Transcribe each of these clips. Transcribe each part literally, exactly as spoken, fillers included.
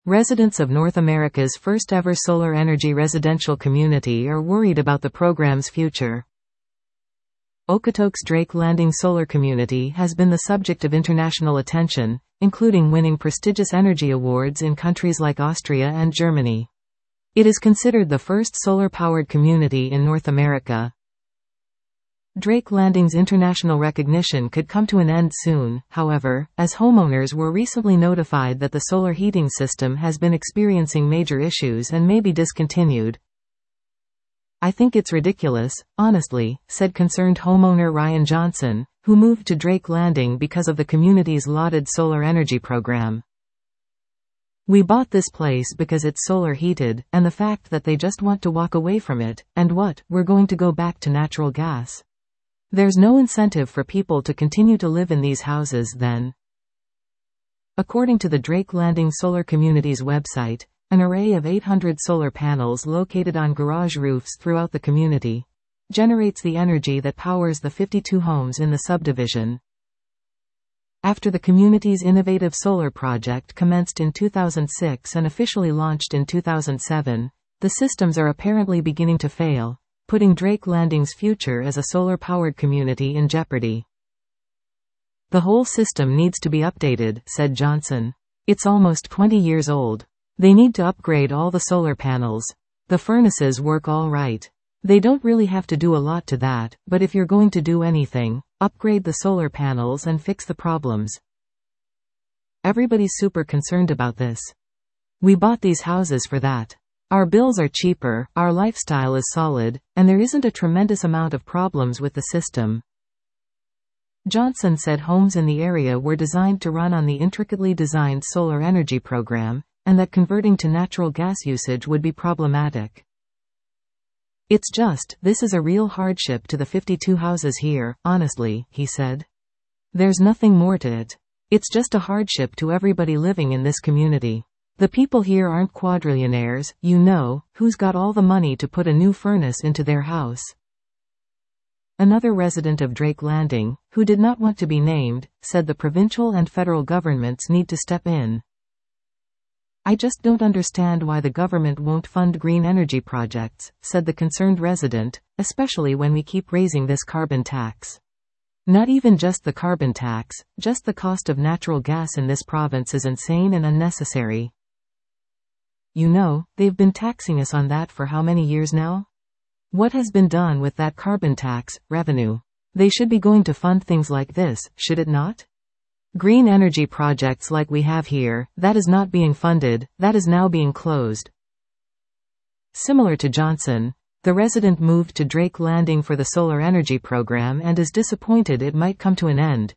Residents of North America's first-ever solar energy residential community are worried about the program's future. Okotoks Drake Landing Solar Community has been the subject of international attention, including winning prestigious energy awards in countries like Austria and Germany. It is considered the first solar-powered community in North America. Drake Landing's international recognition could come to an end soon, however, as homeowners were recently notified that the solar heating system has been experiencing major issues and may be discontinued. "I think it's ridiculous, honestly," said concerned homeowner Ryan Johnson, who moved to Drake Landing because of the community's lauded solar energy program. "We bought this place because it's solar heated, and the fact that they just want to walk away from it, and what, we're going to go back to natural gas. There's no incentive for people to continue to live in these houses then." According to the Drake Landing Solar Community's website, an array of eight hundred solar panels located on garage roofs throughout the community generates the energy that powers the fifty-two homes in the subdivision. After the community's innovative solar project commenced in two thousand six and officially launched in two thousand seven, the systems are apparently beginning to fail, putting Drake Landing's future as a solar-powered community in jeopardy. "The whole system needs to be updated," said Johnson. "It's almost twenty years old. They need to upgrade all the solar panels. The furnaces work all right. They don't really have to do a lot to that, but if you're going to do anything, upgrade the solar panels and fix the problems. Everybody's super concerned about this. We bought these houses for that. Our bills are cheaper, our lifestyle is solid, and there isn't a tremendous amount of problems with the system." Johnson said homes in the area were designed to run on the intricately designed solar energy program, and that converting to natural gas usage would be problematic. "It's just, this is a real hardship to the fifty-two houses here, honestly," he said. "There's nothing more to it. It's just a hardship to everybody living in this community. The people here aren't quadrillionaires, you know, who's got all the money to put a new furnace into their house." Another resident of Drake Landing, who did not want to be named, said the provincial and federal governments need to step in. "I just don't understand why the government won't fund green energy projects," said the concerned resident, "especially when we keep raising this carbon tax. Not even just the carbon tax, just the cost of natural gas in this province is insane and unnecessary. You know, they've been taxing us on that for how many years now? What has been done with that carbon tax revenue? They should be going to fund things like this, should it not? Green energy projects like we have here, that is not being funded, that is now being closed." Similar to Johnson, the resident moved to Drake Landing for the solar energy program and is disappointed it might come to an end.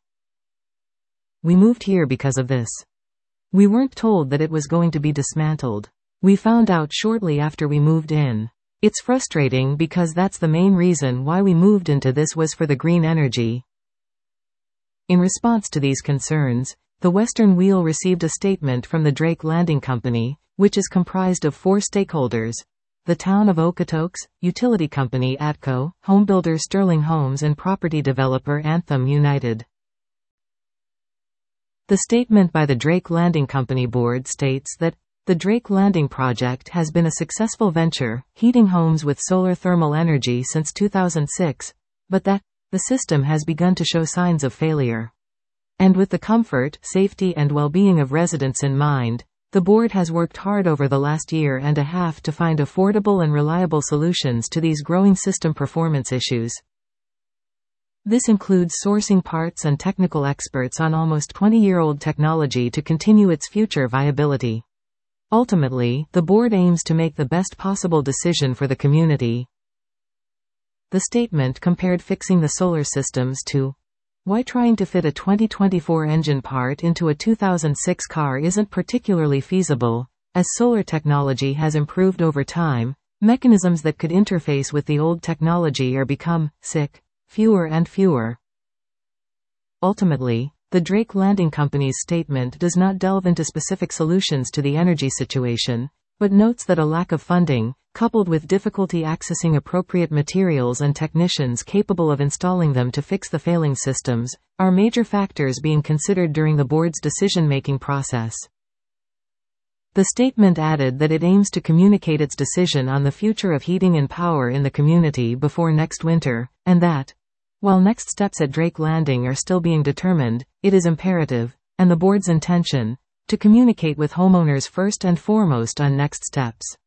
"We moved here because of this. We weren't told that it was going to be dismantled. We found out shortly after we moved in. It's frustrating because that's the main reason why we moved into this was for the green energy." In response to these concerns, the Western Wheel received a statement from the Drake Landing Company, which is comprised of four stakeholders: the Town of Okotoks, utility company ATCO, homebuilder Sterling Homes and property developer Anthem United. The statement by the Drake Landing Company board states that the Drake Landing project has been a successful venture, heating homes with solar thermal energy since two thousand six, but that the system has begun to show signs of failure. And with the comfort, safety and well-being of residents in mind, the board has worked hard over the last year and a half to find affordable and reliable solutions to these growing system performance issues. This includes sourcing parts and technical experts on almost twenty-year-old technology to continue its future viability. Ultimately, the board aims to make the best possible decision for the community. The statement compared fixing the solar systems to why trying to fit a twenty twenty-four engine part into a two thousand six car isn't particularly feasible. As solar technology has improved over time, mechanisms that could interface with the old technology are become sick, fewer and fewer. Ultimately, the Drake Landing Company's statement does not delve into specific solutions to the energy situation, but notes that a lack of funding, coupled with difficulty accessing appropriate materials and technicians capable of installing them to fix the failing systems, are major factors being considered during the board's decision-making process. The statement added that it aims to communicate its decision on the future of heating and power in the community before next winter, and that, while next steps at Drake Landing are still being determined, it is imperative, and the board's intention, to communicate with homeowners first and foremost on next steps.